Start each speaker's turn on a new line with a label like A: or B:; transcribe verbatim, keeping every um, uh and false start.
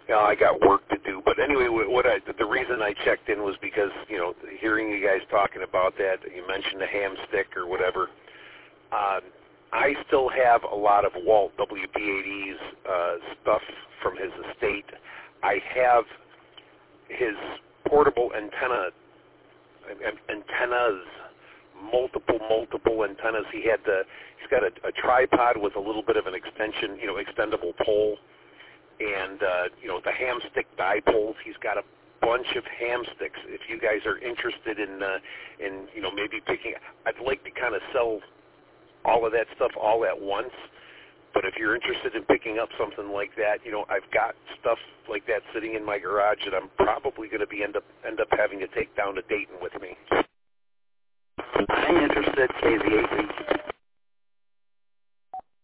A: you know, I got work to do. But anyway, what I, the reason I checked in was because, you know, hearing you guys talking about that, you mentioned the ham stick or whatever. Um, I still have a lot of Walt W P eighty's uh, stuff from his estate. I have his portable antenna, antennas, multiple, multiple antennas. He had the, he's got a, a tripod with a little bit of an extension, you know, extendable pole, and uh, you know, the ham stick dipoles. He's got a bunch of ham sticks. If you guys are interested in, uh, in you know, maybe picking, I'd like to kind of sell all of that stuff all at once. But if you're interested in picking up something like that, you know, I've got stuff like that sitting in my garage that I'm probably going to be end up end up having to take down to Dayton with me.
B: I'm interested, K Z eight.